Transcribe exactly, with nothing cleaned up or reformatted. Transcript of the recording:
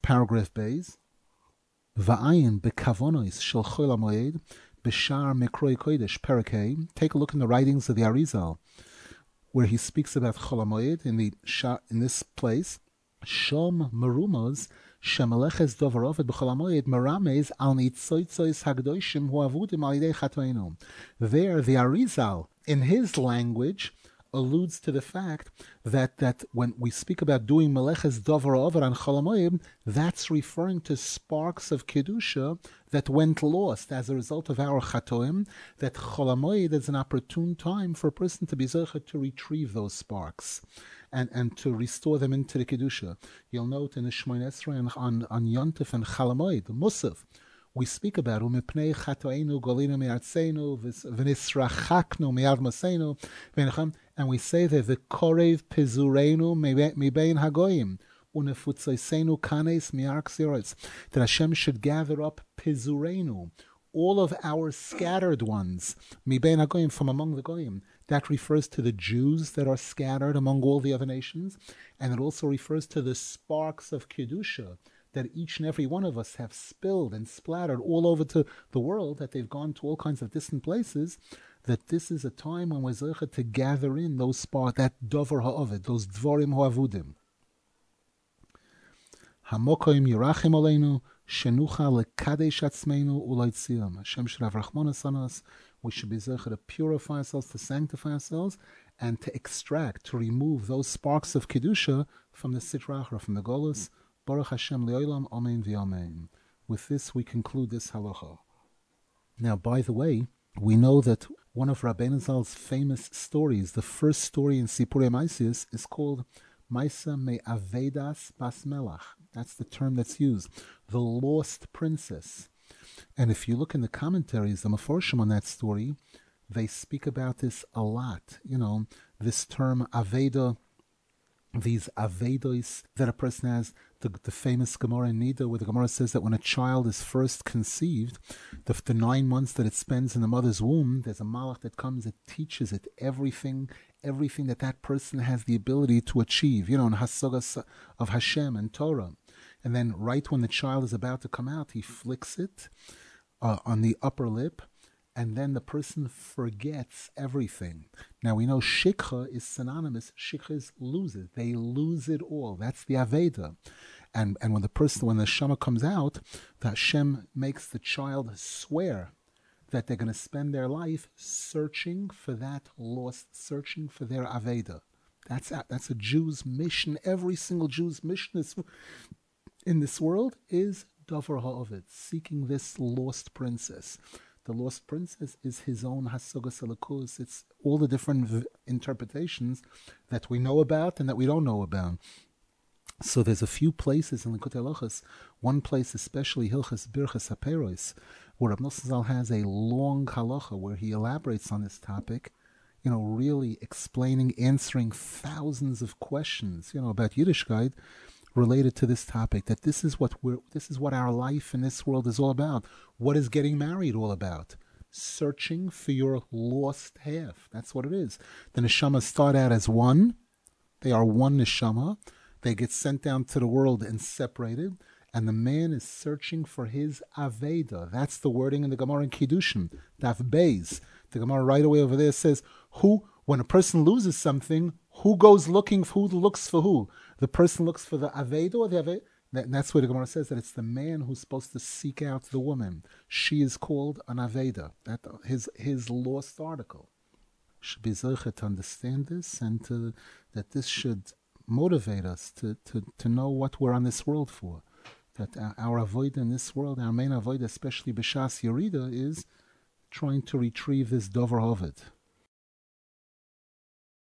paragraph Beis. Va'ayin bekavonos shel chol hamoed b'shar Mikroi Kodesh Perek Hey. Take a look in the writings of the Arizal, where he speaks about chol hamoed in the in this place. Shom merumos shemeleches dover ovid b'chol hamoed merames al nitzotzos hagdoshim hu avudim al yidei chatoinu. There, the Arizal, in his language, alludes to the fact that, that when we speak about doing meleches dover ovid on chol hamoed, that's referring to sparks of kedusha that went lost as a result of our chatoim. That chol hamoed is an opportune time for a person to be zocheh to retrieve those sparks and, and to restore them into the kedusha. You'll note in the Shmoneh Esrei on on Yontif and Chol Hamoed, the Musaf, we speak about umipnei chatoinu golinu me'artzeinu v'nisrachaknu me'ad maseinu, and we say that the korev pizureinu mibein hagoyim unefutzoseinu kanes mi'ar ksiores, that Hashem should gather up pizureinu, all of our scattered ones, mibein hagoyim, from among the goyim. That refers to the Jews that are scattered among all the other nations, and it also refers to the sparks of kedusha that each and every one of us have spilled and splattered all over to the world, that they've gone to all kinds of distant places, that this is a time when we're zeicha to gather in those sparks, that dover ha'ovid, those dvorim ha'avudim. Hamokoim yirachim aleinu, shenucha lekadesh atzmeinu ulaytziam. Hashem should have rachmanas on us. We should be zeicha to purify ourselves, to sanctify ourselves, and to extract, to remove those sparks of kedusha from the sitra achra, from the golus. Baruch Hashem le'olam, amen v'amen. With this, we conclude this halacha. Now, by the way, we know that one of Rabbeinu Zal's famous stories, the first story in Sipurei Maisius, is called Maisa Me'avedas Bas Melach. That's the term that's used, the lost princess. And if you look in the commentaries, the Meforshim on that story, they speak about this a lot. You know, this term Aveda, these Avedos that a person has, the, the famous Gemara in Nida, where the Gemara says that when a child is first conceived, the, the nine months that it spends in the mother's womb, there's a malach that comes that teaches it everything, everything that that person has the ability to achieve, you know, in Hasagas of Hashem and Torah. And then right when the child is about to come out, he flicks it uh, on the upper lip, and then the person forgets everything. Now we know shikha is synonymous. Shikha is lose it. They lose it all. That's the Aveda. And and when the person, when the Shema comes out, the Hashem makes the child swear that they're going to spend their life searching for that lost, searching for their Aveda. That's a, that's a Jew's mission. Every single Jew's mission is, in this world is Dover Ha'ovid, seeking this lost princess. The lost princess is his own Hasagas Elokus. It's all the different v- interpretations that we know about and that we don't know about. So there's a few places in Likutei Halachos, one place especially, Hilchas Birchas HaPeiros, where Rav Nosson Zal has a long halacha where he elaborates on this topic, you know, really explaining, answering thousands of questions, you know, about Yiddishkeit, related to this topic, that this is what we're, this is what our life in this world is all about. What is getting married all about? Searching for your lost half. That's what it is. The neshamas start out as one. They are one neshama. They get sent down to the world and separated. And the man is searching for his Aveda. That's the wording in the Gemara in Kiddushin. Daf Beis. The Gemara right away over there says, who, when a person loses something, who goes looking, who looks for who? The person looks for the Aveda or the Aveda? That, that's where the Gemara says that it's the man who's supposed to seek out the woman. She is called an Aveda. That his his lost article. Should be zeicha to understand this, and to, that this should motivate us to, to, to know what we're on this world for. That our, our avoid in this world, our main avoid, especially b'shas Yerida, is trying to retrieve this Dover Ovid.